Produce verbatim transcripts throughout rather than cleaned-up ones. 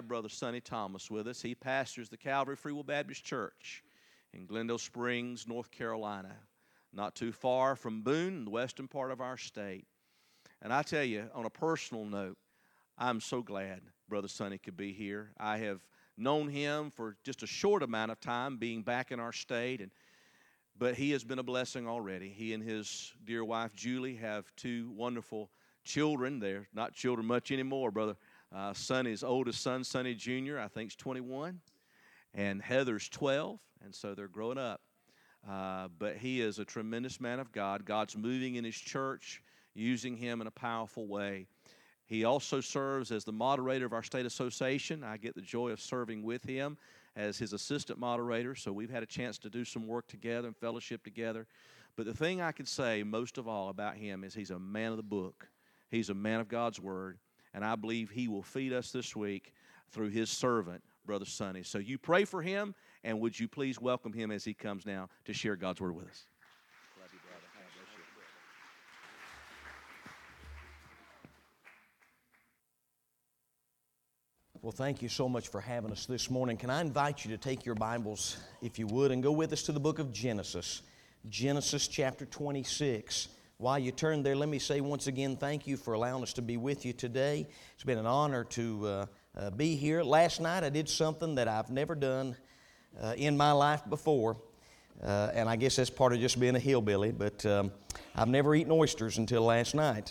have Brother Sonny Thomas with us. He pastors the Calvary Free Will Baptist Church in Glendale Springs, North Carolina, not too far from Boone, the western part of our state. And I tell you, on a personal note, I'm so glad Brother Sonny could be here. I have known him for just a short amount of time, being back in our state, and but he has been a blessing already. He and his dear wife, Julie, have two wonderful children. They're not children much anymore, Brother uh, Sonny's oldest son, Sonny Junior, I think is twenty-one, and Heather's twelve, and so they're growing up. Uh, but he is a tremendous man of God. God's moving in his church, using him in a powerful way. He also serves as the moderator of our state association. I get the joy of serving with him as his assistant moderator, so we've had a chance to do some work together and fellowship together. But the thing I could say most of all about him is he's a man of the book. He's a man of God's Word, and I believe he will feed us this week through his servant, Brother Sonny. So you pray for him, and would you please welcome him as he comes now to share God's Word with us. Love you, brother. God bless you. Well, thank you so much for having us this morning. Can I invite you to take your Bibles, if you would, and go with us to the book of Genesis. Genesis chapter twenty-six. While you turn there, let me say once again, thank you for allowing us to be with you today. It's been an honor to uh, uh, be here. Last night I did something that I've never done uh, in my life before. Uh, and I guess that's part of just being a hillbilly, but um, I've never eaten oysters until last night.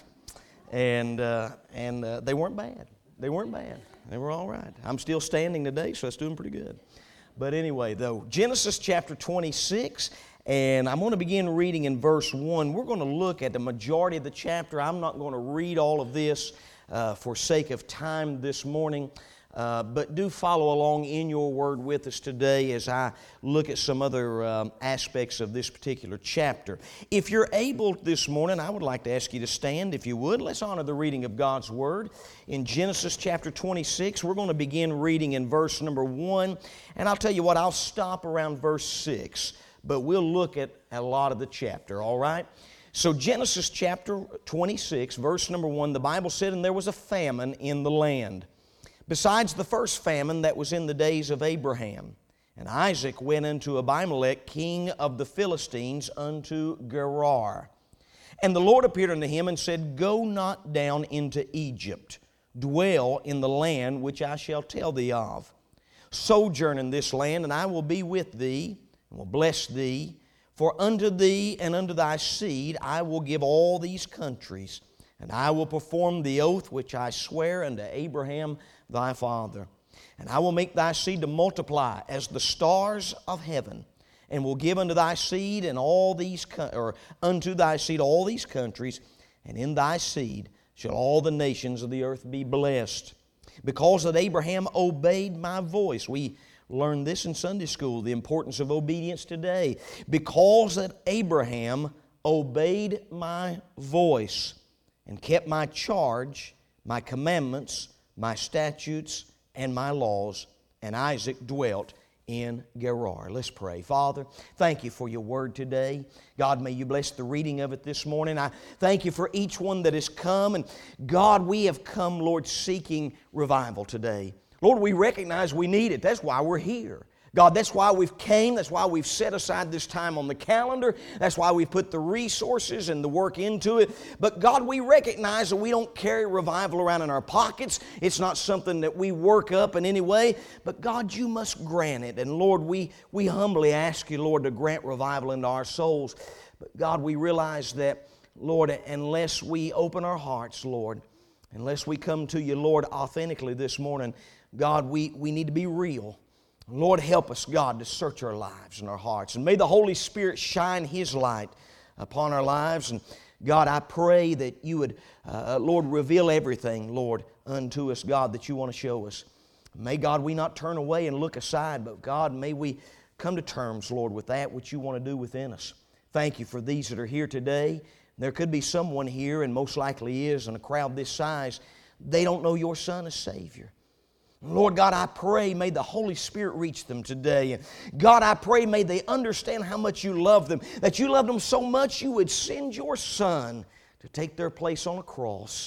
And, uh, and uh, they weren't bad. They weren't bad. They were all right. I'm still standing today, so that's doing pretty good. But anyway, though, Genesis chapter twenty-six, and I'm going to begin reading in verse one. We're going to look at the majority of the chapter. I'm not going to read all of this uh, for sake of time this morning, uh, but do follow along in your word with us today as I look at some other um, aspects of this particular chapter. If you're able this morning, I would like to ask you to stand, if you would. Let's honor the reading of God's Word. In Genesis chapter twenty-six, we're going to begin reading in verse number one. And I'll tell you what, I'll stop around verse six, but we'll look at a lot of the chapter, all right? So Genesis chapter twenty-six, verse number one, the Bible said, "And there was a famine in the land, besides the first famine that was in the days of Abraham. And Isaac went unto Abimelech, king of the Philistines, unto Gerar. And the Lord appeared unto him and said, Go not down into Egypt, dwell in the land which I shall tell thee of. Sojourn in this land, and I will be with thee, and will bless thee. For unto thee and unto thy seed I will give all these countries, and I will perform the oath which I swear unto Abraham thy father. And I will make thy seed to multiply as the stars of heaven, and will give unto thy seed and all these or unto thy seed all these countries, and in thy seed shall all the nations of the earth be blessed. Because that Abraham obeyed my voice." We learned this in Sunday school, the importance of obedience today. "Because that Abraham obeyed my voice, and kept my charge, my commandments, my statutes, and my laws, and Isaac dwelt in Gerar." Let's pray. Father, thank you for your word today. God, may you bless the reading of it this morning. I thank you for each one that has come. And God, we have come, Lord, seeking revival today. Lord, we recognize we need it. That's why we're here. God, that's why we've came. That's why we've set aside this time on the calendar. That's why we've put the resources and the work into it. But God, we recognize that we don't carry revival around in our pockets. It's not something that we work up in any way. But God, you must grant it. And Lord, we, we humbly ask you, Lord, to grant revival into our souls. But God, we realize that, Lord, unless we open our hearts, Lord, unless we come to you, Lord, authentically this morning, God, we, we need to be real. Lord, help us, God, to search our lives and our hearts. And may the Holy Spirit shine His light upon our lives. And God, I pray that you would, uh, Lord, reveal everything, Lord, unto us, God, that you want to show us. May, God, we not turn away and look aside, but God, may we come to terms, Lord, with that which you want to do within us. Thank you for these that are here today. There could be someone here, and most likely is, in a crowd this size, they don't know your Son as Savior. Lord God, I pray may the Holy Spirit reach them today. And God, I pray may they understand how much you love them, that you love them so much you would send your Son to take their place on a cross.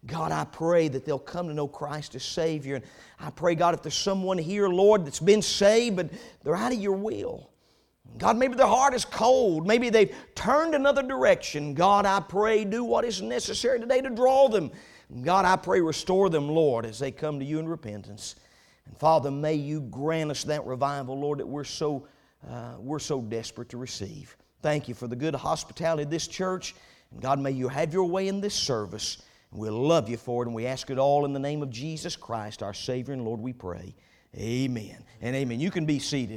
God, I pray that they'll come to know Christ as Savior. And I pray, God, if there's someone here, Lord, that's been saved, but they're out of your will. God, maybe their heart is cold. Maybe they've turned another direction. God, I pray, do what is necessary today to draw them. God, I pray, restore them, Lord, as they come to you in repentance. And Father, may you grant us that revival, Lord, that we're so, uh, we're so desperate to receive. Thank you for the good hospitality of this church. And God, may you have your way in this service. And we'll love you for it, and we ask it all in the name of Jesus Christ, our Savior and Lord, we pray. Amen and amen. You can be seated.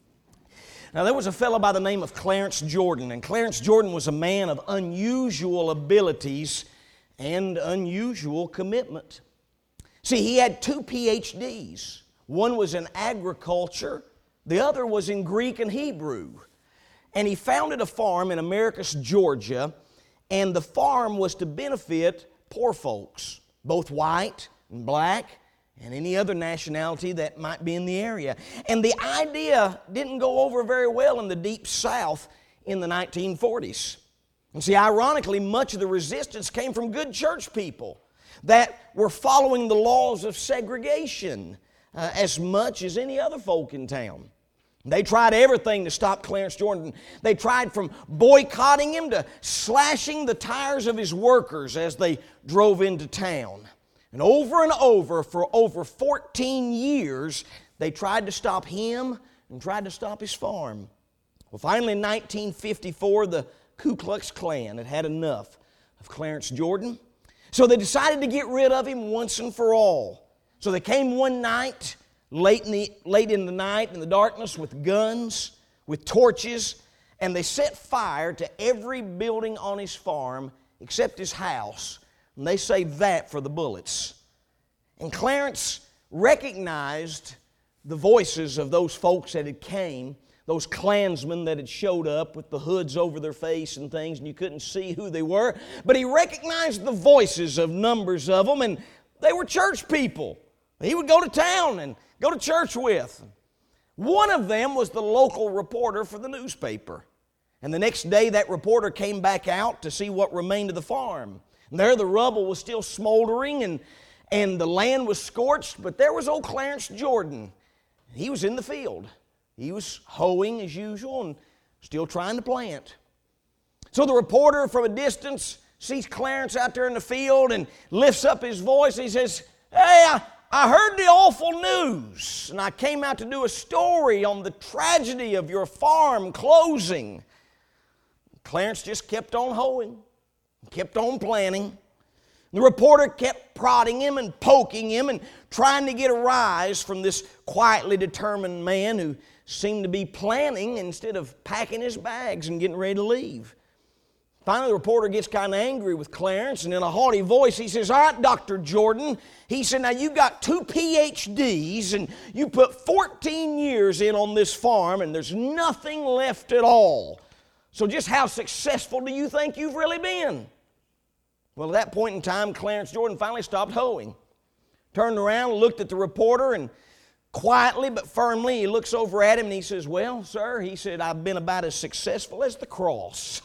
Now, there was a fellow by the name of Clarence Jordan, and Clarence Jordan was a man of unusual abilities and unusual commitment. See, he had two P H Ds. One was in agriculture, the other was in Greek and Hebrew. And he founded a farm in Americus, Georgia, and the farm was to benefit poor folks, both white and black, and any other nationality that might be in the area. And the idea didn't go over very well in the Deep South in the nineteen forties. And see, ironically, much of the resistance came from good church people that were following the laws of segregation uh, as much as any other folk in town. They tried everything to stop Clarence Jordan. They tried from boycotting him to slashing the tires of his workers as they drove into town. And over and over, for over fourteen years, they tried to stop him and tried to stop his farm. Well, finally in nineteen fifty-four, the Ku Klux Klan had had enough of Clarence Jordan. So they decided to get rid of him once and for all. So they came one night, late in the, late in the night, in the darkness, with guns, with torches, and they set fire to every building on his farm except his house. And they saved that for the bullets. And Clarence recognized the voices of those folks that had came, those Klansmen that had showed up with the hoods over their face and things, and you couldn't see who they were. But he recognized the voices of numbers of them, and they were church people. He would go to town and go to church with. One of them was the local reporter for the newspaper. And the next day that reporter came back out to see what remained of the farm. And there the rubble was still smoldering and, and the land was scorched, but there was old Clarence Jordan. He was in the field. He was hoeing as usual and still trying to plant. So the reporter from a distance sees Clarence out there in the field and lifts up his voice and he says, "Hey, I, I heard the awful news, and I came out to do a story on the tragedy of your farm closing." Clarence just kept on hoeing, kept on planting. The reporter kept prodding him and poking him and trying to get a rise from this quietly determined man who seemed to be planning instead of packing his bags and getting ready to leave. Finally, the reporter gets kind of angry with Clarence, and in a haughty voice, he says, "All right, Doctor Jordan," he said, "now you got two P H Ds, and you put fourteen years in on this farm, and there's nothing left at all. So just how successful do you think you've really been?" Well, at that point in time, Clarence Jordan finally stopped hoeing, turned around, looked at the reporter, and quietly but firmly, he looks over at him and he says, "Well, sir," he said, "I've been about as successful as the cross."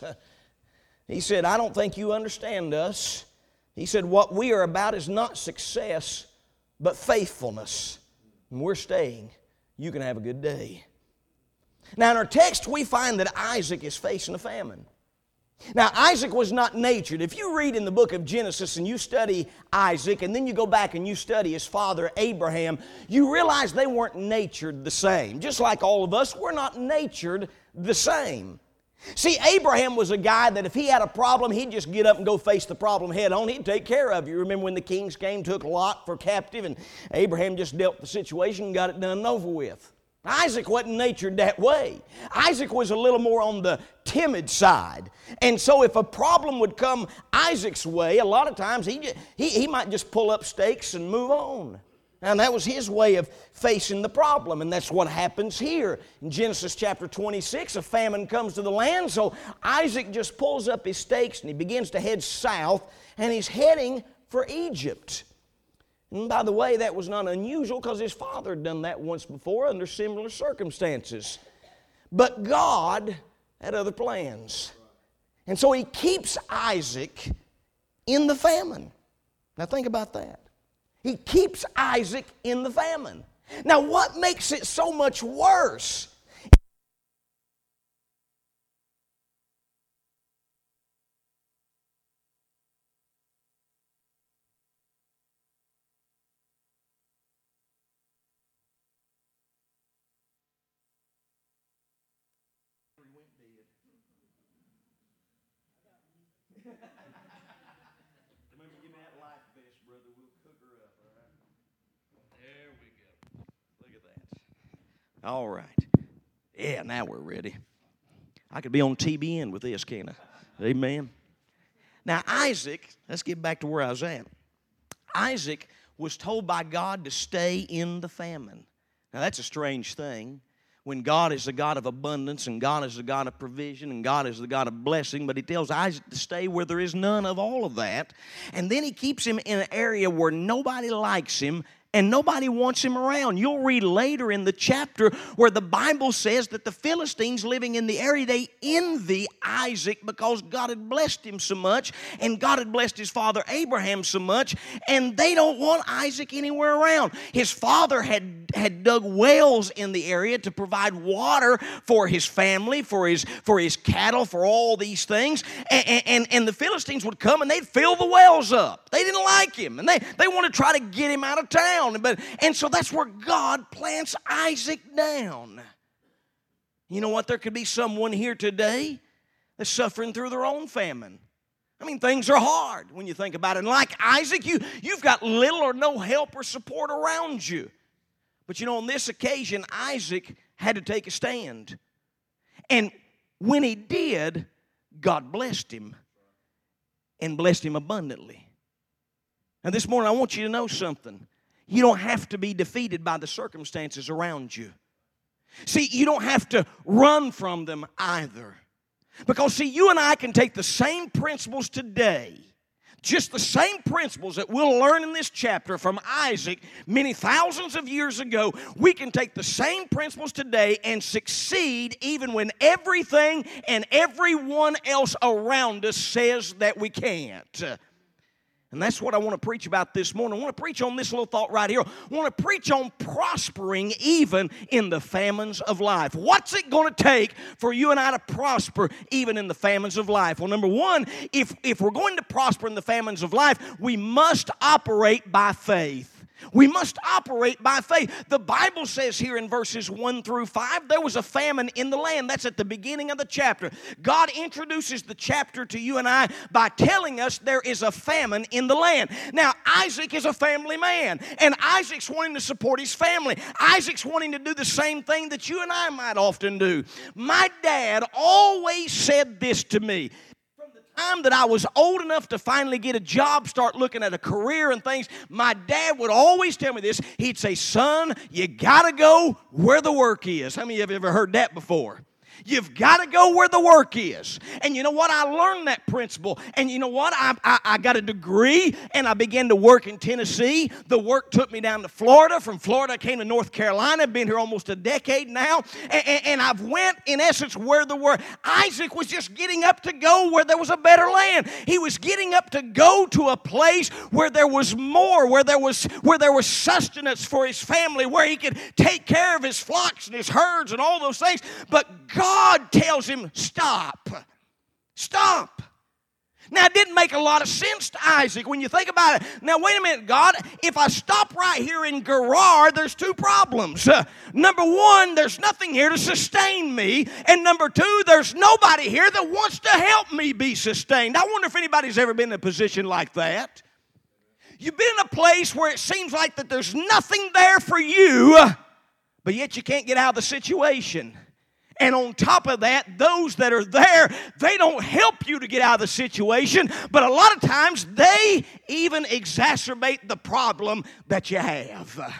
He said, "I don't think you understand us." He said, "What we are about is not success, but faithfulness. And we're staying. You can have a good day." Now, in our text, we find that Isaac is facing a famine. Now, Isaac was not natured. If you read in the book of Genesis and you study Isaac, and then you go back and you study his father Abraham, you realize they weren't natured the same. Just like all of us, we're not natured the same. See, Abraham was a guy that if he had a problem, he'd just get up and go face the problem head on. He'd take care of you. Remember when the kings came, took Lot for captive, and Abraham just dealt with the situation and got it done and over with. Isaac wasn't natured that way. Isaac was a little more on the timid side. And so if a problem would come Isaac's way, a lot of times he, he, he might just pull up stakes and move on. And that was his way of facing the problem, and that's what happens here. In Genesis chapter twenty-six, a famine comes to the land, so Isaac just pulls up his stakes and he begins to head south, and he's heading for Egypt. And by the way, that was not unusual because his father had done that once before under similar circumstances. But God had other plans. And so he keeps Isaac in the famine. Now think about that. He keeps Isaac in the famine. Now what makes it so much worse? All right. Yeah, now we're ready. I could be on T B N with this, can't I? Amen. Now, Isaac, let's get back to where I was at. Isaac was told by God to stay in the famine. Now, that's a strange thing when God is the God of abundance and God is the God of provision and God is the God of blessing, but He tells Isaac to stay where there is none of all of that. And then He keeps him in an area where nobody likes him and nobody wants him around. You'll read later in the chapter where the Bible says that the Philistines living in the area, they envy Isaac because God had blessed him so much and God had blessed his father Abraham so much, and they don't want Isaac anywhere around. His father had, had dug wells in the area to provide water for his family, for his, for his cattle, for all these things, and, and, and the Philistines would come and they'd fill the wells up. They didn't like him, and they, they want to try to get him out of town. But, and so that's where God plants Isaac down. You know what? There could be someone here today that's suffering through their own famine. I mean, things are hard when you think about it. And like Isaac, you, you've got little or no help or support around you. But you know, on this occasion, Isaac had to take a stand. And when he did, God blessed him and blessed him abundantly. Now, this morning, I want you to know something. You don't have to be defeated by the circumstances around you. See, you don't have to run from them either. Because, see, you and I can take the same principles today, just the same principles that we'll learn in this chapter from Isaac many thousands of years ago. We can take the same principles today and succeed even when everything and everyone else around us says that we can't. And that's what I want to preach about this morning. I want to preach on this little thought right here. I want to preach on prospering even in the famines of life. What's it going to take for you and I to prosper even in the famines of life? Well, number one, if, if we're going to prosper in the famines of life, we must operate by faith. We must operate by faith. The Bible says here in verses one through five, there was a famine in the land. That's at the beginning of the chapter. God introduces the chapter to you and I by telling us there is a famine in the land. Now, Isaac is a family man, and Isaac's wanting to support his family. Isaac's wanting to do the same thing that you and I might often do. My dad always said this to me. Time that I was old enough to finally get a job, start looking at a career and things, my dad would always tell me this. He'd say, son, you got to go where the work is. How many of you have ever heard that before? You've got to go where the work is. And you know what? I learned that principle. And you know what? I, I, I got a degree, and I began to work in Tennessee. The work took me down to Florida. From Florida, I came to North Carolina. I've been here almost a decade now. And, and, and I've went, in essence, where the work. Isaac was just getting up to go where there was a better land. He was getting up to go to a place where there was more, where there was, where there was sustenance for his family, where he could take care of his flocks and his herds and all those things. But God God tells him, stop. Stop. Now, it didn't make a lot of sense to Isaac when you think about it. Now, wait a minute, God. If I stop right here in Gerar, there's two problems. Uh, number one, there's nothing here to sustain me. And number two, there's nobody here that wants to help me be sustained. I wonder if anybody's ever been in a position like that. You've been in a place where it seems like that there's nothing there for you, but yet you can't get out of the situation. And on top of that, those that are there, they don't help you to get out of the situation, but a lot of times they even exacerbate the problem that you have.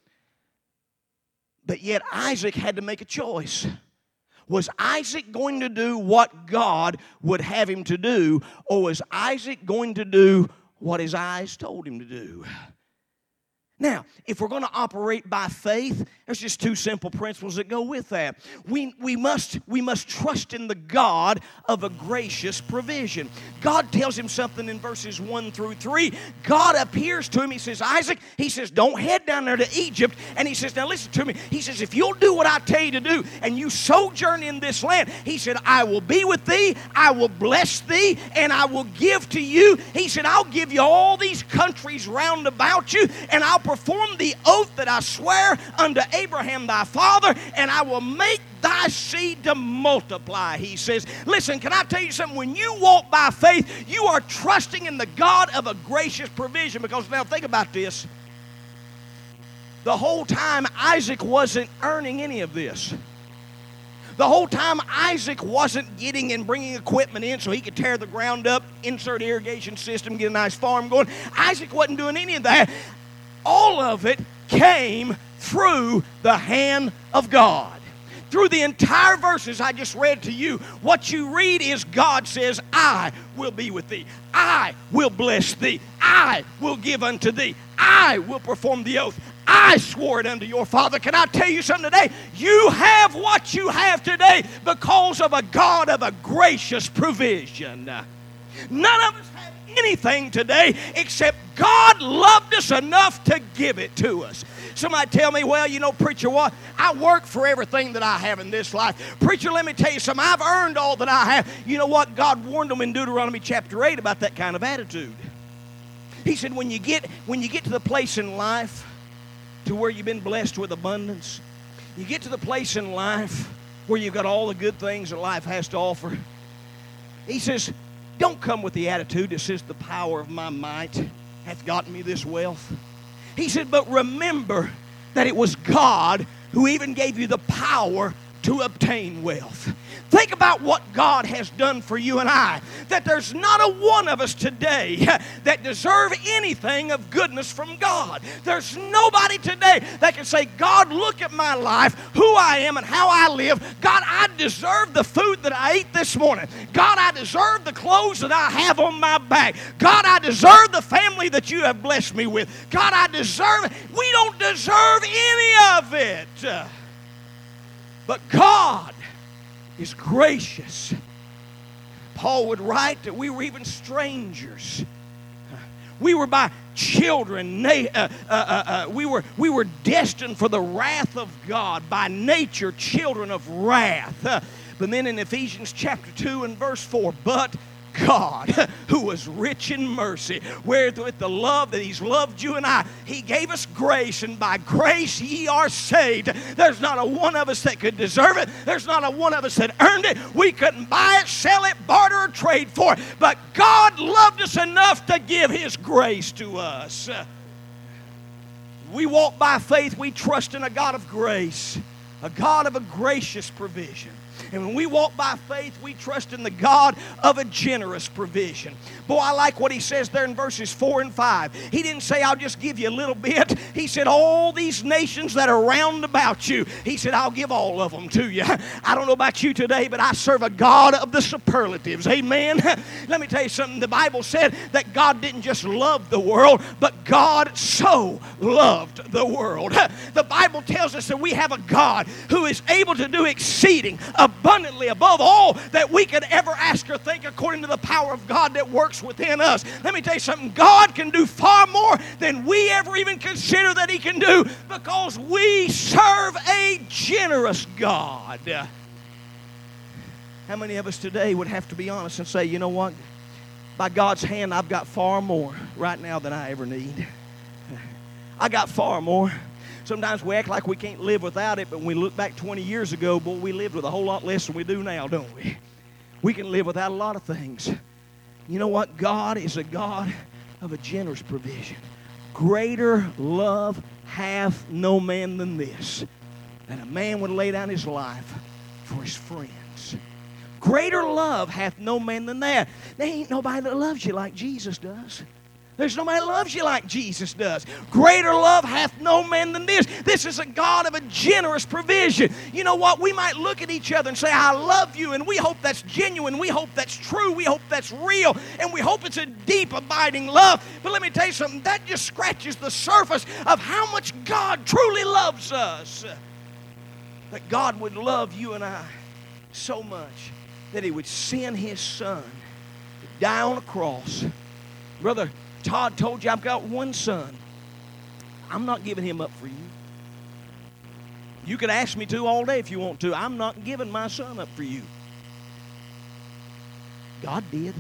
But yet Isaac had to make a choice. Was Isaac going to do what God would have him to do, or was Isaac going to do what his eyes told him to do? Now, if we're going to operate by faith, There's just two simple principles that go with that. We, we, must, we must trust in the God of a gracious provision. God tells him something in verses one through three. God appears to him. He says, Isaac, he says, don't head down there to Egypt. And he says, now listen to me. He says, if you'll do what I tell you to do and you sojourn in this land, he said, I will be with thee, I will bless thee, and I will give to you. He said, I'll give you all these countries round about you, and I'll perform the oath that I swear unto Abraham thy father, and I will make thy seed to multiply, he says. Listen, can I tell you something? When you walk by faith, you are trusting in the God of a gracious provision. Because now think about this. The whole time Isaac wasn't earning any of this. The whole time Isaac wasn't getting and bringing equipment in so he could tear the ground up, insert irrigation system, get a nice farm going. Isaac wasn't doing any of that. All of it came through the hand of God. Through the entire verses I just read to you, what you read is God says, I will be with thee. I will bless thee. I will give unto thee. I will perform the oath. I swore it unto your father. Can I tell you something today? You have what you have today because of a God of a gracious provision. None of us have anything today except God loved us enough to give it to us. Somebody tell me, well, you know, preacher, what? I work for everything that I have in this life. Preacher, let me tell you something. I've earned all that I have. You know what? God warned them in Deuteronomy chapter eight about that kind of attitude. He said, when you get, when you get to the place in life to where you've been blessed with abundance, you get to the place in life where you've got all the good things that life has to offer. He says, don't come with the attitude that says the power of my might hath gotten me this wealth. He said, but remember that it was God who even gave you the power to obtain wealth. Think about what God has done for you and I. That there's not a one of us today that deserve anything of goodness from God. There's nobody today that can say, God, look at my life, who I am and how I live. God, I deserve the food that I ate this morning. God, I deserve the clothes that I have on my back. God, I deserve the family that you have blessed me with. God, I deserve it. We don't deserve any of it. But God is gracious. Paul would write that we were even strangers. We were by children. Uh, uh, uh, uh, we were we were destined for the wrath of God. By nature, children of wrath. Uh, but then in Ephesians chapter two and verse four, but God, who was rich in mercy, wherewith the love that He's loved you and I, He gave us grace, and by grace ye are saved. There's not a one of us that could deserve it. There's not a one of us that earned it. We couldn't buy it, sell it, barter, or trade for it. But God loved us enough to give His grace to us. We walk by faith. We trust in a God of grace, a God of a gracious provision. And when we walk by faith, we trust in the God of a generous provision. Boy, I like what he says there in verses four and five. He didn't say, I'll just give you a little bit. He said, all these nations that are round about you, he said, I'll give all of them to you. I don't know about you today, but I serve a God of the superlatives. Amen? Let me tell you something. The Bible said that God didn't just love the world, but God so loved the world. The Bible tells us that we have a God who is able to do exceeding abundantly above all that we could ever ask or think, according to the power of God that works within us. Let me tell you something. God can do far more than we ever even consider that He can do, because we serve a generous God. How many of us today would have to be honest and say, you know what? By God's hand, I've got far more right now than I ever need. I got far more. Sometimes we act like we can't live without it, but when we look back twenty years ago, boy, we lived with a whole lot less than we do now, don't we? We can live without a lot of things. You know what? God is a God of a generous provision. Greater love hath no man than this, that a man would lay down his life for his friends. Greater love hath no man than that. There ain't nobody that loves you like Jesus does. There's nobody that loves you like Jesus does. Greater love hath no man than this. This is a God of a generous provision. You know what? We might look at each other and say, I love you, and we hope that's genuine. We hope that's true. We hope that's real. And we hope it's a deep, abiding love. But let me tell you something. That just scratches the surface of how much God truly loves us. That God would love you and I so much that He would send His Son to die on a cross. Brother Todd told you, I've got one son. I'm not giving him up for you. You can ask me to all day if you want to. I'm not giving my son up for you. God did.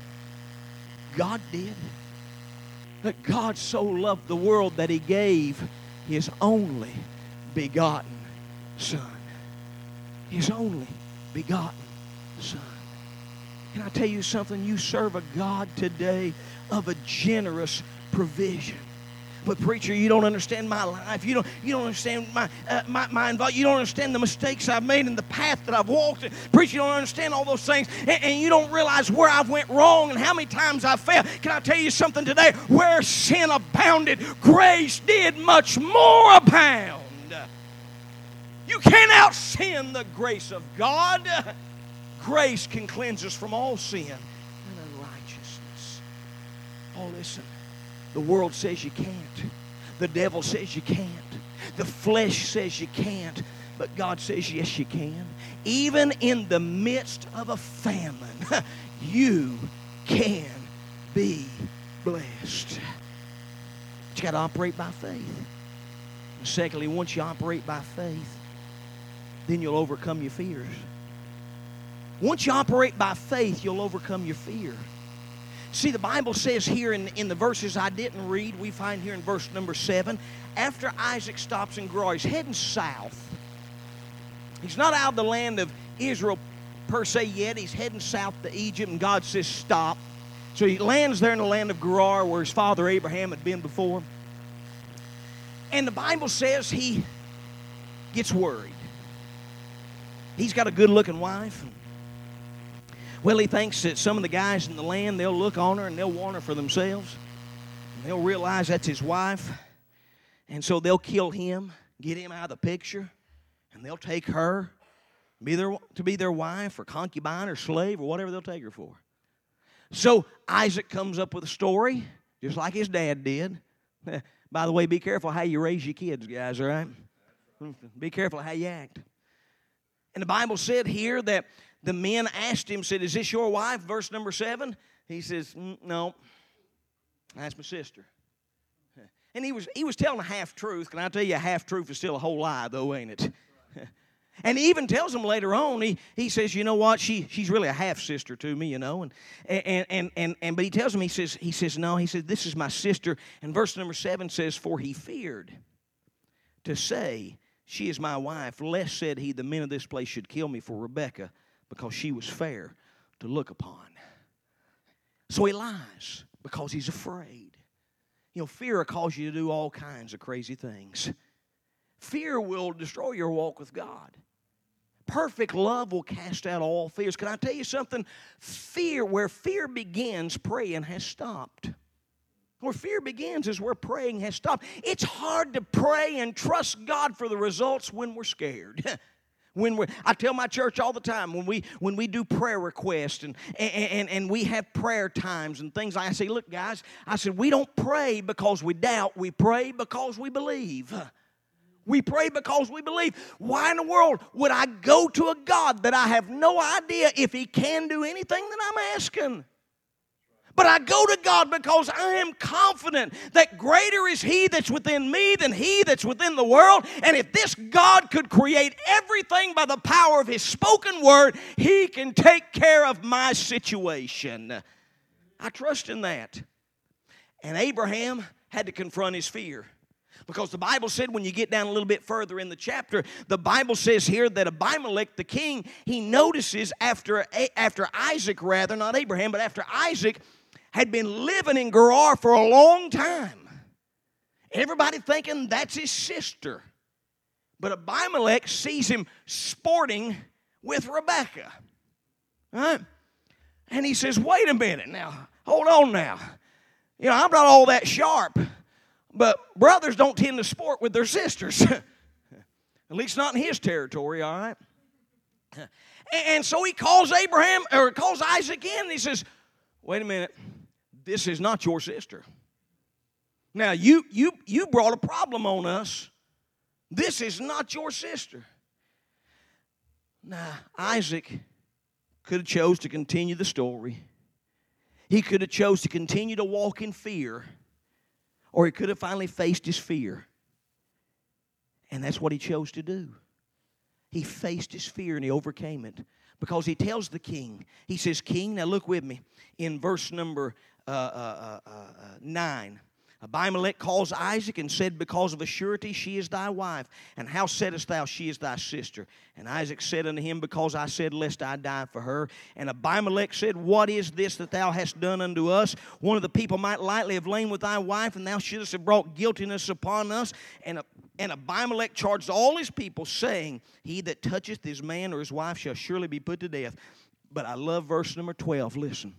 God did. That God so loved the world that He gave His only begotten Son. His only begotten Son. Can I tell you something? You serve a God today of a generous provision. But preacher, you don't understand my life. You don't, you don't understand my, uh, my, my involvement. You don't understand the mistakes I've made and the path that I've walked. Preacher, you don't understand all those things. And, and you don't realize where I've went wrong and how many times I've failed. Can I tell you something today? Where sin abounded, grace did much more abound. You can't out-sin the grace of God. Grace can cleanse us from all sin and unrighteousness. Oh, listen. The world says you can't. The devil says you can't. The flesh says you can't. But God says, yes, you can. Even in the midst of a famine, you can be blessed. But you got to operate by faith. And secondly, once you operate by faith, then you'll overcome your fears. Once you operate by faith, you'll overcome your fear. See, the Bible says here in, in the verses I didn't read, we find here in verse number seven, after Isaac stops in Gerar, he's heading south. He's not out of the land of Israel per se yet. He's heading south to Egypt, and God says stop. So he lands there in the land of Gerar where his father Abraham had been before. And the Bible says he gets worried. He's got a good-looking wife. Well, he thinks that some of the guys in the land, they'll look on her and they'll want her for themselves. And they'll realize that's his wife. And so they'll kill him, get him out of the picture, and they'll take her be their, to be their wife or concubine or slave or whatever they'll take her for. So Isaac comes up with a story, just like his dad did. By the way, be careful how you raise your kids, guys, all right? Be careful how you act. And the Bible said here that the men asked him, said, is this your wife? Verse number seven. He says, no, that's my sister. And he was he was telling a half-truth. Can I tell you, a half-truth is still a whole lie, though, ain't it? And he even tells them later on, he, he says, you know what, she she's really a half-sister to me, you know. And and, and, and, and but he tells them, he says, he says, no, he says, this is my sister. And verse number seven says, for he feared to say, she is my wife, lest, said he, the men of this place should kill me for Rebekah, because she was fair to look upon. So he lies because he's afraid. You know, fear will cause you to do all kinds of crazy things. Fear will destroy your walk with God. Perfect love will cast out all fears. Can I tell you something? Fear, where fear begins, praying has stopped. Where fear begins is where praying has stopped. It's hard to pray and trust God for the results when we're scared. When we, I tell my church all the time, when we when we do prayer requests and, and, and we have prayer times and things, I say, look, guys, I said, we don't pray because we doubt. We pray because we believe. We pray because we believe. Why in the world would I go to a God that I have no idea if He can do anything that I'm asking? But I go to God because I am confident that greater is He that's within me than he that's within the world. And if this God could create everything by the power of His spoken word, He can take care of my situation. I trust in that. And Abraham had to confront his fear. Because the Bible said, when you get down a little bit further in the chapter, the Bible says here that Abimelech, the king, he notices after, after Isaac, rather, not Abraham, but after Isaac had been living in Gerar for a long time. Everybody thinking that's his sister. But Abimelech sees him sporting with Rebekah. Right? And he says, wait a minute now. Hold on now. You know, I'm not all that sharp, but brothers don't tend to sport with their sisters. At least not in his territory, all right? And so he calls Abraham, or calls Isaac in, and he says, wait a minute, this is not your sister. Now, you, you, you brought a problem on us. This is not your sister. Now, Isaac could have chose to continue the story. He could have chose to continue to walk in fear, or he could have finally faced his fear. And that's what he chose to do. He faced his fear and he overcame it. Because he tells the king, he says, King, now look with me in verse number uh, uh, uh, uh, nine. Abimelech calls Isaac and said, because of a surety she is thy wife. And how saidest thou she is thy sister? And Isaac said unto him, because I said, lest I die for her. And Abimelech said, what is this that thou hast done unto us? One of the people might lightly have lain with thy wife, and thou shouldest have brought guiltiness upon us. And, and Abimelech charged all his people, saying, he that toucheth his man or his wife shall surely be put to death. But I love verse number twelve. Listen.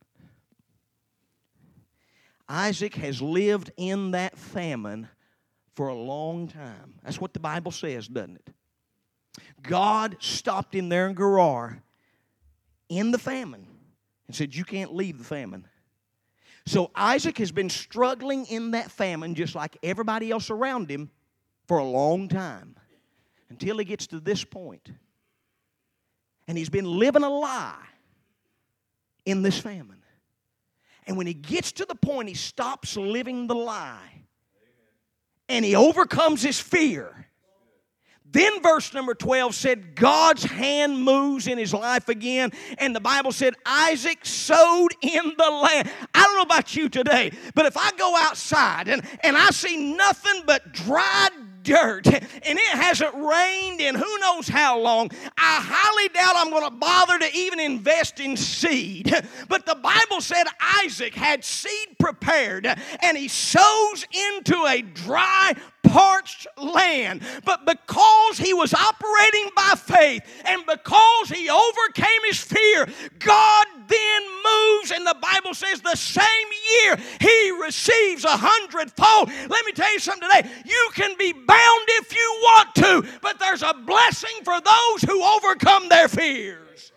Isaac has lived in that famine for a long time. That's what the Bible says, doesn't it? God stopped him there in Gerar in the famine and said, you can't leave the famine. So Isaac has been struggling in that famine just like everybody else around him for a long time until he gets to this point. And he's been living a lie in this famine. And when he gets to the point he stops living the lie and he overcomes his fear, then verse number twelve said God's hand moves in his life again, and the Bible said Isaac sowed in the land. I don't know about you today, but if I go outside and, and I see nothing but dried dirt and it hasn't rained in who knows how long, I highly doubt I'm going to bother to even invest in seed. But the Bible said Isaac had seed prepared and he sows into a dry, parched land. But because he was operating by faith and because he overcame his fear, God then moves, and the Bible says the same year he receives a hundredfold. Let me tell you something today. You can be bound if you want to, but there's a blessing for those who overcome their fears.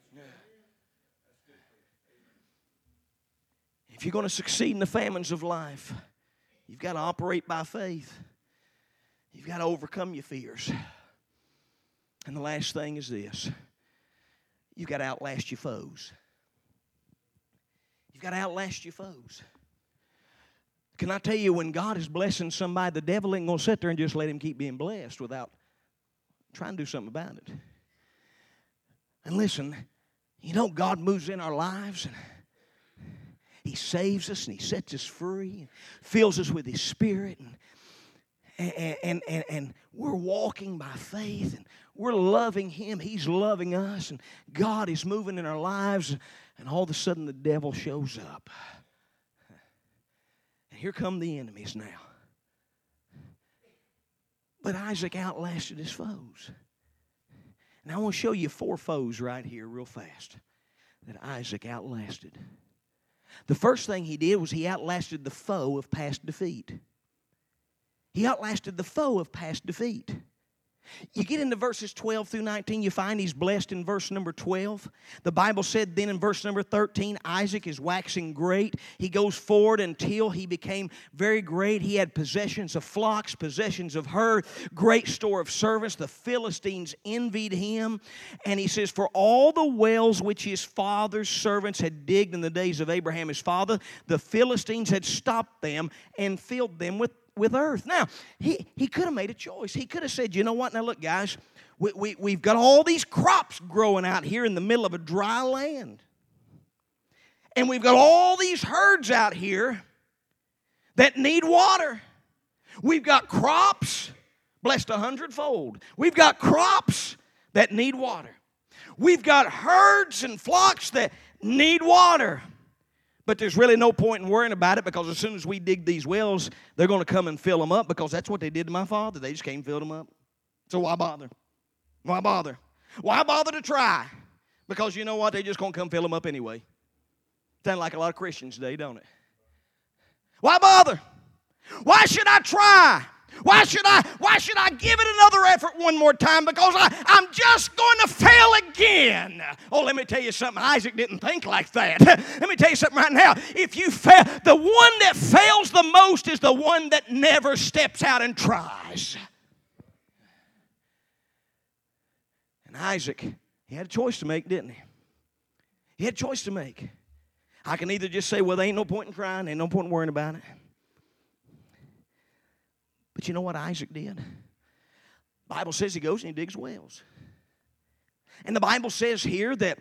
If you're going to succeed in the famines of life, you've got to operate by faith. You've got to overcome your fears. And the last thing is this. You've got to outlast your foes. You've got to outlast your foes. Can I tell you, when God is blessing somebody, the devil ain't going to sit there and just let him keep being blessed without trying to do something about it. And listen, you know, God moves in our lives and he saves us and he sets us free, fills us with his Spirit, and And, and, and, and we're walking by faith, and we're loving him. He's loving us, and God is moving in our lives, and all of a sudden the devil shows up. And here come the enemies now. But Isaac outlasted his foes. And I want to show you four foes right here real fast that Isaac outlasted. The first thing he did was he outlasted the foe of past defeat. He outlasted the foe of past defeat. You get into verses twelve through nineteen, you find he's blessed in verse number twelve. The Bible said then in verse number thirteen, Isaac is waxing great. He goes forward until he became very great. He had possessions of flocks, possessions of herd, great store of servants. The Philistines envied him. And he says, for all the wells which his father's servants had digged in the days of Abraham his father, the Philistines had stopped them and filled them with with earth. Now, he, he could have made a choice. He could have said, you know what, now look, guys, we, we, we've got all these crops growing out here in the middle of a dry land. And we've got all these herds out here that need water. We've got crops, blessed a hundredfold. We've got crops that need water. We've got herds and flocks that need water. But there's really no point in worrying about it, because as soon as we dig these wells, they're going to come and fill them up, because that's what they did to my father. They just came and filled them up. So why bother? Why bother? Why bother to try? Because you know what? They're just going to come fill them up anyway. Sounds like a lot of Christians today, don't it? Why bother? Why should I try? Why should I, why should I give it another effort one more time? Because I, I'm just going to fail again. Oh, let me tell you something. Isaac didn't think like that. Let me tell you something right now. If you fail, the one that fails the most is the one that never steps out and tries. And Isaac, he had a choice to make, didn't he? He had a choice to make. I can either just say, well, there ain't no point in trying, ain't no point in worrying about it. But you know what Isaac did? The Bible says he goes and he digs wells. And the Bible says here that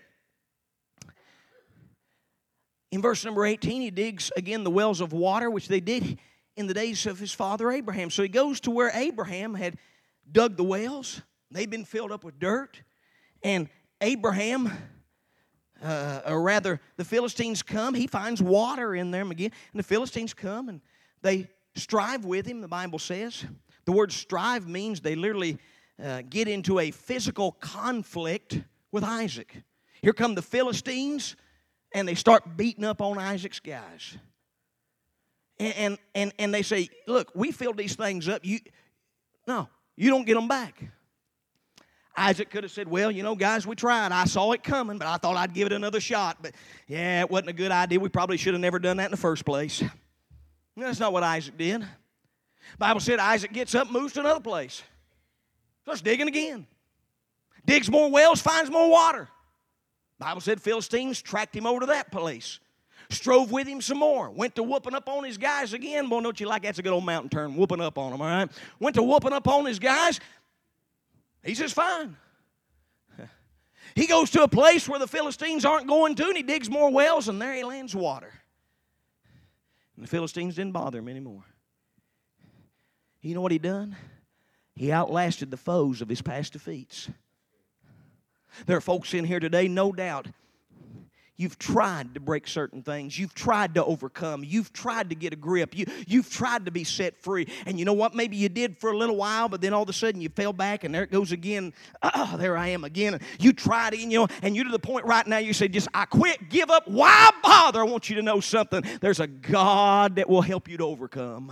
in verse number eighteen, he digs again the wells of water, which they did in the days of his father Abraham. So he goes to where Abraham had dug the wells. They'd been filled up with dirt. And Abraham, uh, or rather the Philistines come. He finds water in them again. And the Philistines come and they strive with him, the Bible says. The word strive means they literally uh, get into a physical conflict with Isaac. Here come the Philistines, and they start beating up on Isaac's guys. And, and, and, and they say, look, we filled these things up. You, no, you don't get them back. Isaac could have said, well, you know, guys, we tried. I saw it coming, but I thought I'd give it another shot. But, yeah, it wasn't a good idea. We probably should have never done that in the first place. That's not what Isaac did. The Bible said Isaac gets up and moves to another place. Starts digging again. Digs more wells, finds more water. The Bible said Philistines tracked him over to that place. Strove with him some more. Went to whooping up on his guys again. Boy, don't you like that's a good old mountain term, whooping up on them, all right? Went to whooping up on his guys. He says, fine. He goes to a place where the Philistines aren't going to, and he digs more wells, and there he lands water. And the Philistines didn't bother him anymore. You know what he done? He outlasted the foes of his past defeats. There are folks in here today, no doubt, you've tried to break certain things. You've tried to overcome. You've tried to get a grip. You, you've tried to be set free. And you know what? Maybe you did for a little while, but then all of a sudden you fell back, and there it goes again. Oh, there I am again. And you tried it, and, you know, and you're to the point right now you say, just, I quit, give up. Why bother? I want you to know something. There's a God that will help you to overcome.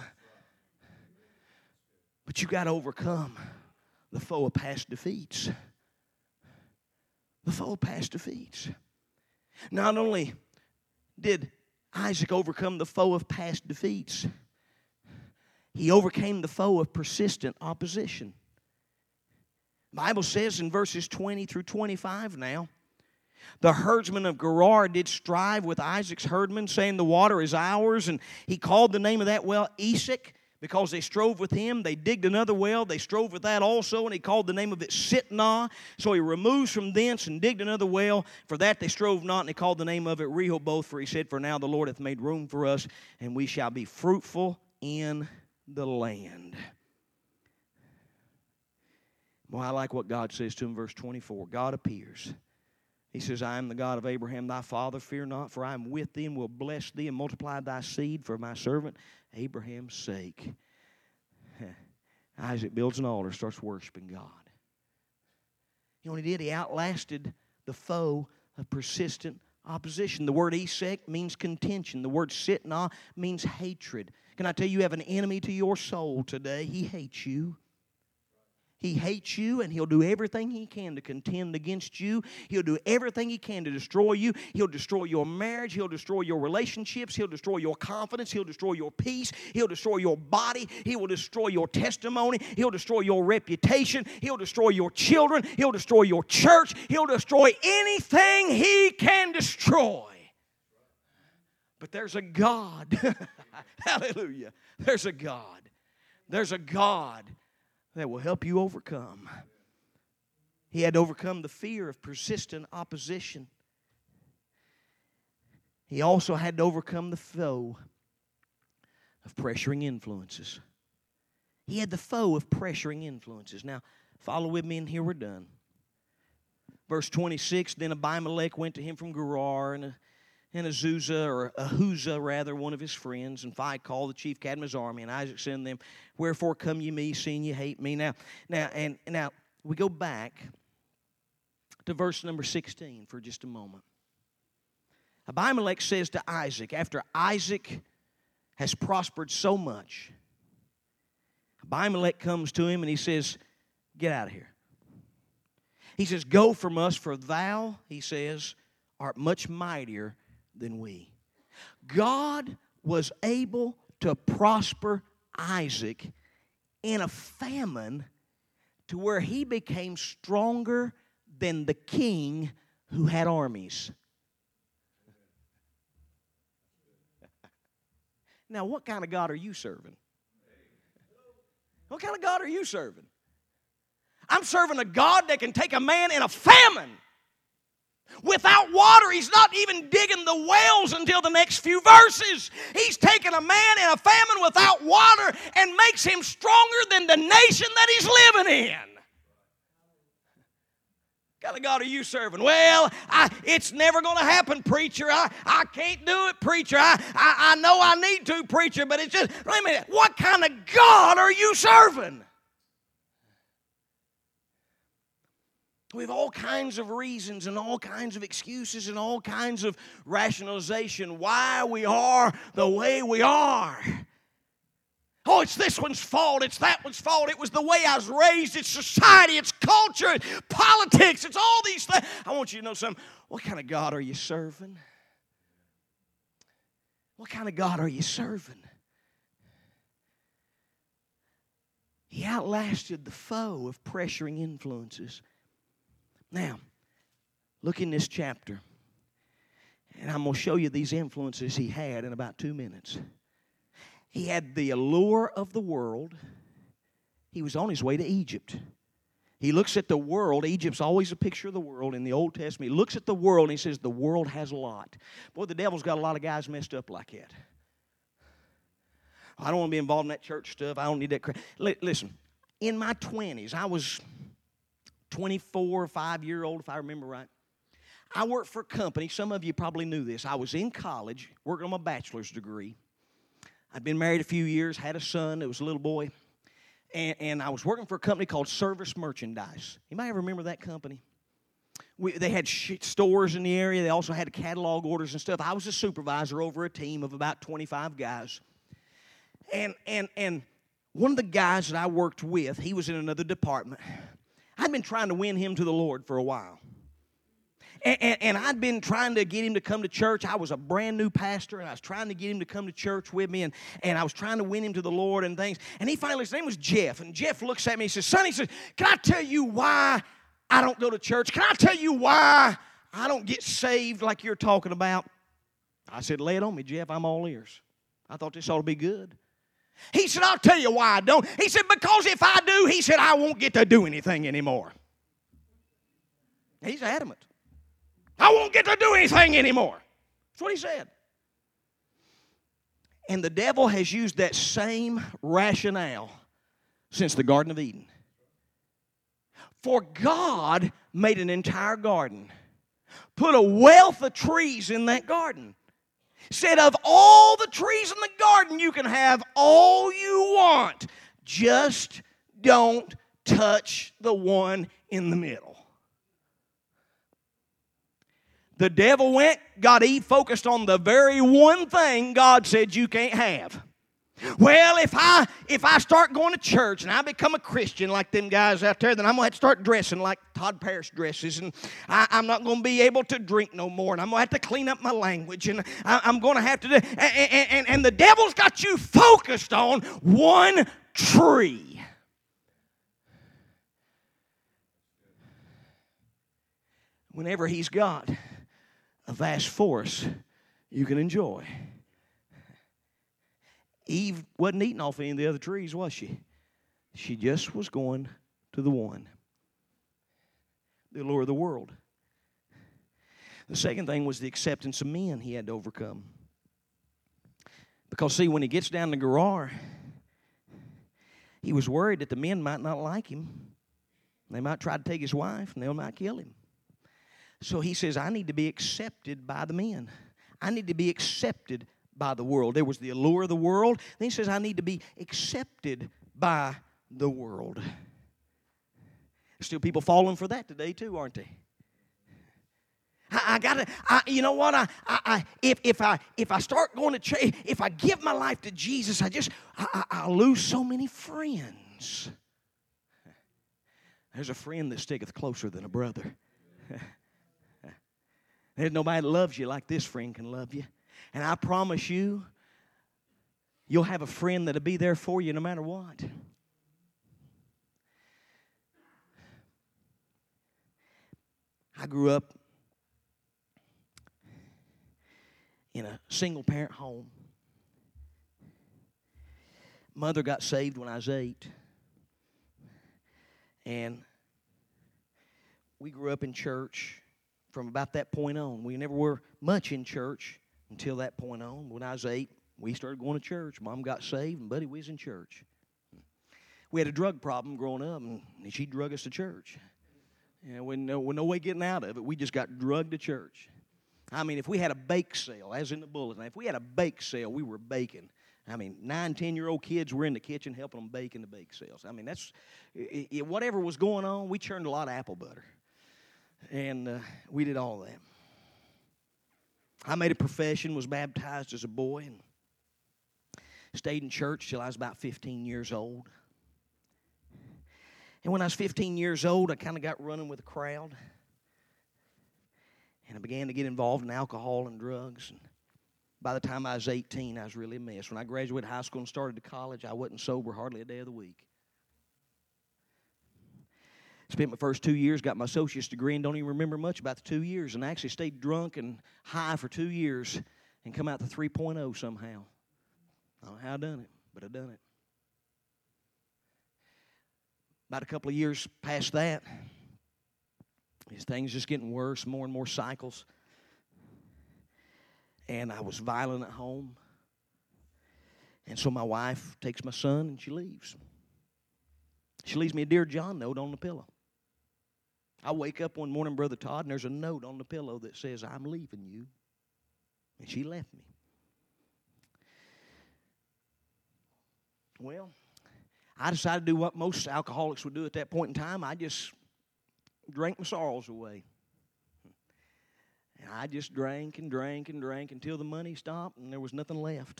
But you got to overcome the foe of past defeats. The foe of past defeats. Not only did Isaac overcome the foe of past defeats, he overcame the foe of persistent opposition. The Bible says in verses twenty through twenty-five now, the herdsmen of Gerar did strive with Isaac's herdmen, saying, the water is ours. And he called the name of that well Esek, because they strove with him. They digged another well. They strove with that also, and he called the name of it Sitnah. So he removes from thence and digged another well. For that they strove not, and he called the name of it Rehoboth. For he said, for now the Lord hath made room for us, and we shall be fruitful in the land. Boy, I like what God says to him in verse twenty-four. God appears. He says, I am the God of Abraham thy father. Fear not, for I am with thee, and will bless thee, and multiply thy seed for my servant Abraham's sake. Isaac builds an altar, starts worshiping God. You know what he did? He outlasted the foe of persistent opposition. The word Esek means contention. The word Sitnah means hatred. Can I tell you, you have an enemy to your soul today? He hates you. He hates you, and he'll do everything he can to contend against you. He'll do everything he can to destroy you. He'll destroy your marriage. He'll destroy your relationships. He'll destroy your confidence. He'll destroy your peace. He'll destroy your body. He will destroy your testimony. He'll destroy your reputation. He'll destroy your children. He'll destroy your church. He'll destroy anything he can destroy. But there's a God. Hallelujah. There's a God. There's a God that will help you overcome. He had to overcome the fear of persistent opposition. He also had to overcome the foe of pressuring influences. He had the foe of pressuring influences. Now, follow with me, and here we're done. Verse twenty-six, then Abimelech went to him from Gerar, and And Azuzah, or Ahuzah rather, one of his friends, and Phicol, the chief captain of his army, and Isaac said to them, wherefore come ye me, seeing ye hate me? Now, now, and now we go back to verse number sixteen for just a moment. Abimelech says to Isaac, after Isaac has prospered so much. Abimelech comes to him and he says, get out of here. He says, go from us, for thou, he says, art much mightier than we. God was able to prosper Isaac in a famine to where he became stronger than the king who had armies. Now, what kind of God are you serving? What kind of God are you serving? I'm serving a God that can take a man in a famine without water. He's not even digging the wells until the next few verses. He's taking a man in a famine without water and makes him stronger than the nation that he's living in. What kind of God are you serving? Well, I, it's never going to happen, preacher. I, I can't do it, preacher. I, I, I know I need to, preacher, but it's just, wait a minute, what kind of God are you serving? We have all kinds of reasons and all kinds of excuses and all kinds of rationalization why we are the way we are. Oh, it's this one's fault. It's that one's fault. It was the way I was raised. It's society. It's culture. It's politics. It's all these things. I want you to know something. What kind of God are you serving? What kind of God are you serving? He outlasted the foe of pressuring influences. Now, look in this chapter, and I'm going to show you these influences he had in about two minutes. He had the allure of the world. He was on his way to Egypt. He looks at the world. Egypt's always a picture of the world in the Old Testament. He looks at the world and he says, the world has a lot. Boy, the devil's got a lot of guys messed up like that. I don't want to be involved in that church stuff. I don't need that crap. Listen, in my twenties, I was twenty-four, five-year-old, if I remember right. I worked for a company. Some of you probably knew this. I was in college, working on my bachelor's degree. I'd been married a few years, had a son. It was a little boy. And, and I was working for a company called Service Merchandise. Anybody ever remember that company? We, they had stores in the area. They also had catalog orders and stuff. I was a supervisor over a team of about twenty-five guys. And, and, and one of the guys that I worked with, he was in another department. I'd been trying to win him to the Lord for a while. And, and, and I'd been trying to get him to come to church. I was a brand new pastor, and I was trying to get him to come to church with me, and, and I was trying to win him to the Lord and things. And he finally, his name was Jeff, and Jeff looks at me and says, Sonny, he says, can I tell you why I don't go to church? Can I tell you why I don't get saved like you're talking about? I said, lay it on me, Jeff. I'm all ears. I thought this ought to be good. He said, I'll tell you why I don't. He said, because if I do, he said, I won't get to do anything anymore. He's adamant. I won't get to do anything anymore. That's what he said. And the devil has used that same rationale since the Garden of Eden. For God made an entire garden, put a wealth of trees in that garden. Said, of all the trees in the garden, you can have all you want. Just don't touch the one in the middle. The devil went, got Eve focused on the very one thing God said you can't have. Well, if I if I start going to church and I become a Christian like them guys out there, then I'm going to have to start dressing like Todd Parrish dresses, and I, I'm not going to be able to drink no more, and I'm going to have to clean up my language, and I, I'm going to have to do, and, and, and the devil's got you focused on one tree. Whenever he's got a vast forest you can enjoy. Eve wasn't eating off any of the other trees, was she? She just was going to the one. The allure of the world. The second thing was the acceptance of men he had to overcome. Because, see, when he gets down to Gerar, he was worried that the men might not like him. They might try to take his wife, and they might kill him. So he says, I need to be accepted by the men. I need to be accepted by the world. There was the allure of the world. Then he says, I need to be accepted by the world. There's still people falling for that today too, aren't they? I, I, I gotta, I, you know what? I, I, I, if if I if I start going to church, if I give my life to Jesus, I just I, I, I'll lose so many friends. There's a friend that sticketh closer than a brother. There's nobody that loves you like this friend can love you. And I promise you, you'll have a friend that'll be there for you no matter what. I grew up in a single-parent home. Mother got saved when I was eight. And we grew up in church from about that point on. We never were much in church until that point on. When I was eight, we started going to church. Mom got saved, and Buddy was in church. We had a drug problem growing up, and she drug us to church. And with no, with no way getting out of it, we just got drugged to church. I mean, if we had a bake sale, as in the bulletin, if we had a bake sale, we were baking. I mean, nine, ten-year-old kids were in the kitchen helping them bake in the bake sales. I mean, that's, it, it, whatever was going on, we churned a lot of apple butter. And uh, we did all that. I made a profession, was baptized as a boy, and stayed in church till I was about fifteen years old. And when I was fifteen years old, I kind of got running with the crowd. And I began to get involved in alcohol and drugs. And by the time I was eighteen, I was really a mess. When I graduated high school and started to college, I wasn't sober hardly a day of the week. Spent my first two years, got my associate's degree, and don't even remember much about the two years. And I actually stayed drunk and high for two years and come out to three point oh somehow. I don't know how I done it, but I done it. About a couple of years past that, these things just getting worse, more and more cycles. And I was violent at home. And so my wife takes my son and she leaves. She leaves me a Dear John note on the pillow. I wake up one morning, Brother Todd, and there's a note on the pillow that says, I'm leaving you. And she left me. Well, I decided to do what most alcoholics would do at that point in time. I just drank my sorrows away. And I just drank and drank and drank until the money stopped and there was nothing left.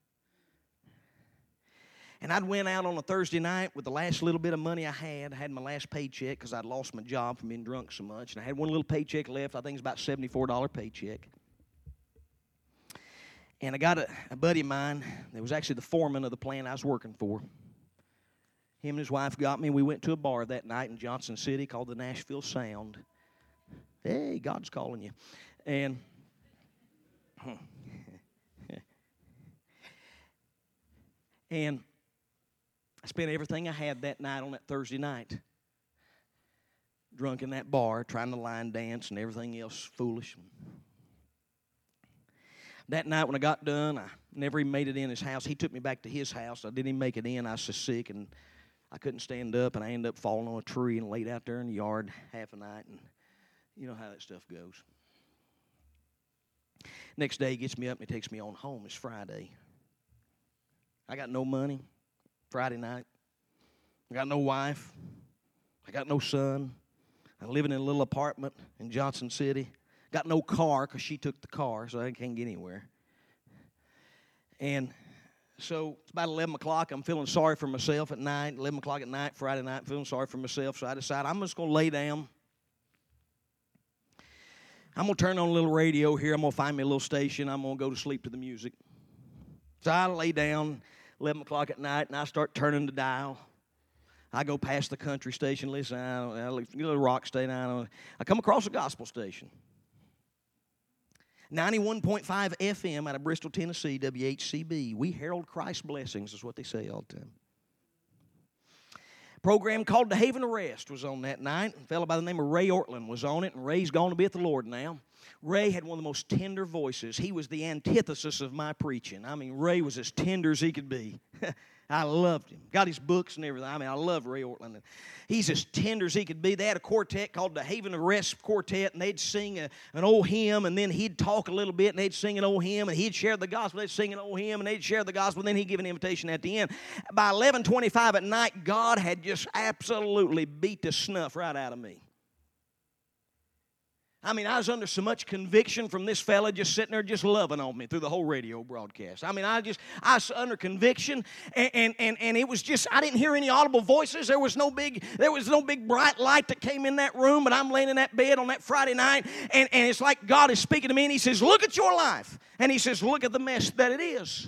And I'd went out on a Thursday night with the last little bit of money I had. I had my last paycheck because I'd lost my job from being drunk so much. And I had one little paycheck left. I think it's about seventy-four dollars paycheck. And I got a, a buddy of mine that was actually the foreman of the plant I was working for. Him and his wife got me. We went to a bar that night in Johnson City called the Nashville Sound. Hey, God's calling you. And and I spent everything I had that night on that Thursday night. Drunk in that bar, trying to line dance and everything else foolish. That night when I got done, I never even made it in his house. He took me back to his house. I didn't even make it in. I was so sick and I couldn't stand up, and I ended up falling on a tree and laid out there in the yard half a night, and you know how that stuff goes. Next day, he gets me up and he takes me on home. It's Friday. I got no money. Friday night. I got no wife. I got no son. I'm living in a little apartment in Johnson City. Got no car because she took the car, so I can't get anywhere. And so it's about eleven o'clock. I'm feeling sorry for myself at night. eleven o'clock at night, Friday night, feeling sorry for myself. So I decided I'm just going to lay down. I'm going to turn on a little radio here. I'm going to find me a little station. I'm going to go to sleep to the music. So I lay down eleven o'clock at night, and I start turning the dial. I go past the country station. Listen, I don't know, a little rock station. I don't know. I come across a gospel station. ninety-one point five F M out of Bristol, Tennessee, W H C B. We herald Christ's blessings is what they say all the time. Program called The Haven of Rest was on that night. A fellow by the name of Ray Ortland was on it, and Ray's gone to be with the Lord now. Ray had one of the most tender voices. He was the antithesis of my preaching. I mean, Ray was as tender as he could be. I loved him. Got his books and everything. I mean, I love Ray Ortland. He's as tender as he could be. They had a quartet called the Haven of Rest Quartet, and they'd sing a, an old hymn, and then he'd talk a little bit, and they'd sing an old hymn, and he'd share the gospel. They'd sing an old hymn, and they'd share the gospel, and then he'd give an invitation at the end. By eleven twenty-five at night, God had just absolutely beat the snuff right out of me. I mean, I was under so much conviction from this fella just sitting there just loving on me through the whole radio broadcast. I mean, I just, I was under conviction, and, and, and, and it was just, I didn't hear any audible voices. There was no big, there was no big bright light that came in that room, but I'm laying in that bed on that Friday night, and, and it's like God is speaking to me, and He says, look at your life. And He says, look at the mess that it is.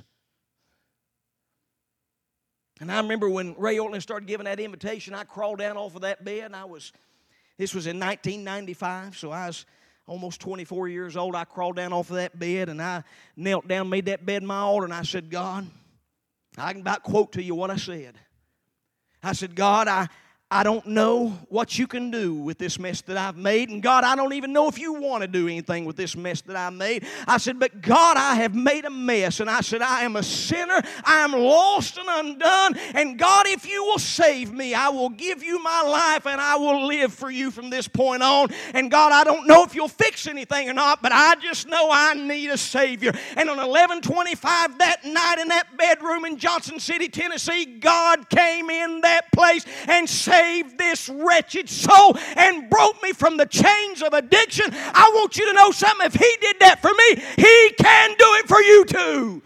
And I remember when Ray Ortland started giving that invitation, I crawled down off of that bed, and I was, this was in nineteen ninety-five, so I was almost twenty-four years old. I crawled down off of that bed, and I knelt down, made that bed my altar, and I said, God, I can about quote to you what I said. I said, God, I, I don't know what you can do with this mess that I've made. And God, I don't even know if you want to do anything with this mess that I made. I said, but God, I have made a mess. And I said, I am a sinner. I am lost and undone. And God, if you will save me, I will give you my life and I will live for you from this point on. And God, I don't know if you'll fix anything or not, but I just know I need a Savior. And on eleven twenty-five that night in that bedroom in Johnson City, Tennessee, God came in that place and saved saved this wretched soul and broke me from the chains of addiction. I want you to know something. If He did that for me, He can do it for you too.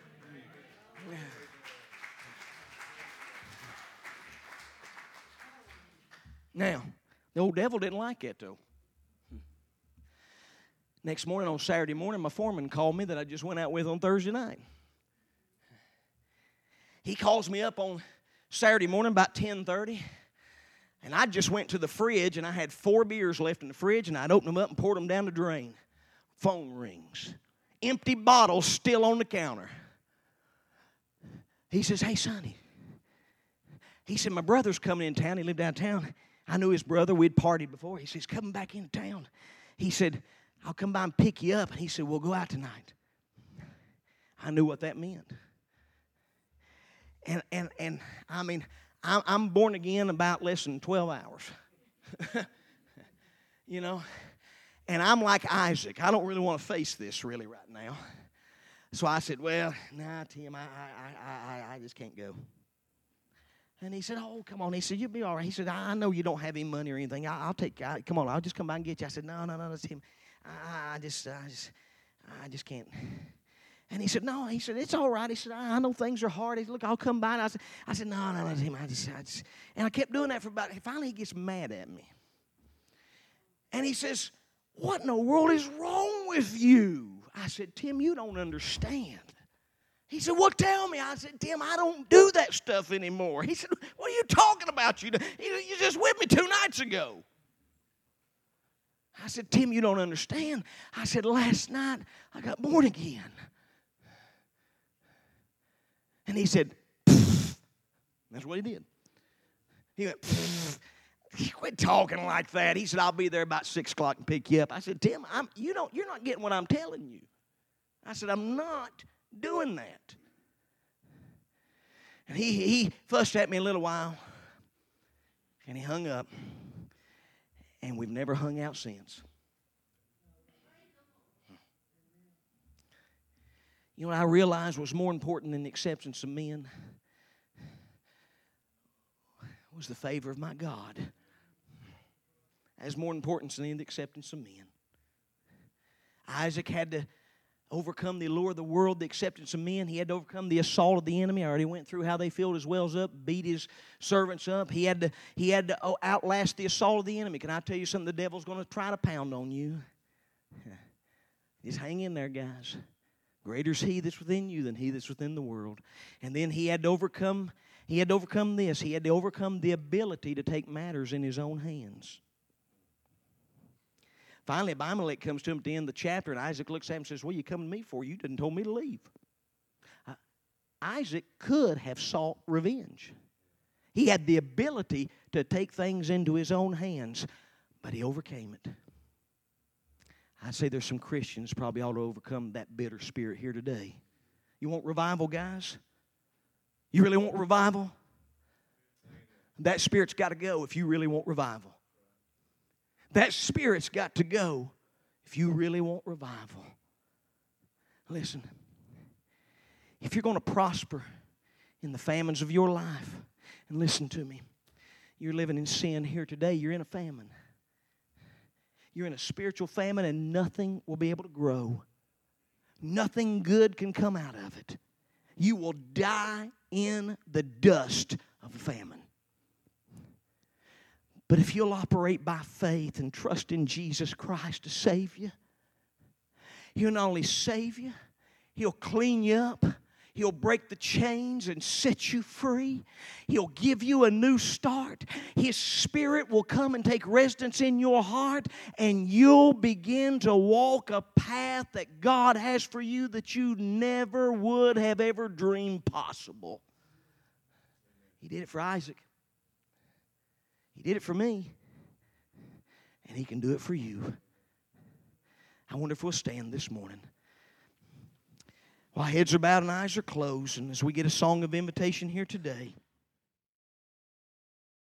Now, the old devil didn't like that though. Next morning, on Saturday morning, my foreman called me that I just went out with on Thursday night. He calls me up on Saturday morning about ten thirty. And I just went to the fridge, and I had four beers left in the fridge, and I'd opened them up and poured them down the drain. Phone rings. Empty bottles still on the counter. He says, hey, Sonny. He said, my brother's coming in town. He lived downtown. I knew his brother. We'd partied before. He says, coming back into town. He said, I'll come by and pick you up. And he said, we'll go out tonight. I knew what that meant. And, and, and I mean, I'm born again about less than twelve hours. You know? And I'm like Isaac. I don't really want to face this really right now. So I said, well, nah, Tim, I, I, I, I just can't go. And he said, oh, come on. He said, you'll be all right. He said, I know you don't have any money or anything. I, I'll take, I, come on, I'll just come by and get you. I said, no, no, no, that's him. I, I just, I just, I just can't. And he said, no. He said, it's all right. He said, I, I know things are hard. He said, look, I'll come by. And I said, I said, no, no, no, Tim. I just, I just, and I kept doing that for about, finally he gets mad at me. And he says, what in the world is wrong with you? I said, Tim, you don't understand. He said, well, tell me. I said, Tim, I don't do that stuff anymore. He said, what are you talking about? You, you just with me two nights ago. I said, Tim, you don't understand. I said, last night I got born again. And he said, pfft. That's what he did. He went, pfft. Quit talking like that. He said, I'll be there about six o'clock and pick you up. I said, Tim, I'm, you don't, you're not getting what I'm telling you. I said, I'm not doing that. And he, he fussed at me a little while, and he hung up, and we've never hung out since. You know what I realized was more important than the acceptance of men was the favor of my God. Has more importance than the acceptance of men. Isaac had to overcome the allure of the world, the acceptance of men. He had to overcome the assault of the enemy. I already went through how they filled his wells up, beat his servants up. He had to, he had to outlast the assault of the enemy. Can I tell you something? The devil's going to try to pound on you. Just hang in there, guys. Greater is he that's within you than he that's within the world. And then he had to overcome, he had to overcome this. He had to overcome the ability to take matters in his own hands. Finally, Abimelech comes to him at the end of the chapter, and Isaac looks at him and says, what are you coming to me for? You didn't told me to leave. Uh, Isaac could have sought revenge. He had the ability to take things into his own hands, but he overcame it. I'd say there's some Christians probably ought to overcome that bitter spirit here today. You want revival, guys? You really want revival? That spirit's got to go if you really want revival. That spirit's got to go if you really want revival. Listen, if you're going to prosper in the famines of your life, and listen to me, you're living in sin here today, you're in a famine. You're in a spiritual famine and nothing will be able to grow. Nothing good can come out of it. You will die in the dust of a famine. But if you'll operate by faith and trust in Jesus Christ to save you, He'll not only save you, He'll clean you up, He'll break the chains and set you free. He'll give you a new start. His Spirit will come and take residence in your heart, and you'll begin to walk a path that God has for you that you never would have ever dreamed possible. He did it for Isaac. He did it for me. And He can do it for you. I wonder if we'll stand this morning. While heads are bowed and eyes are closed, and as we get a song of invitation here today,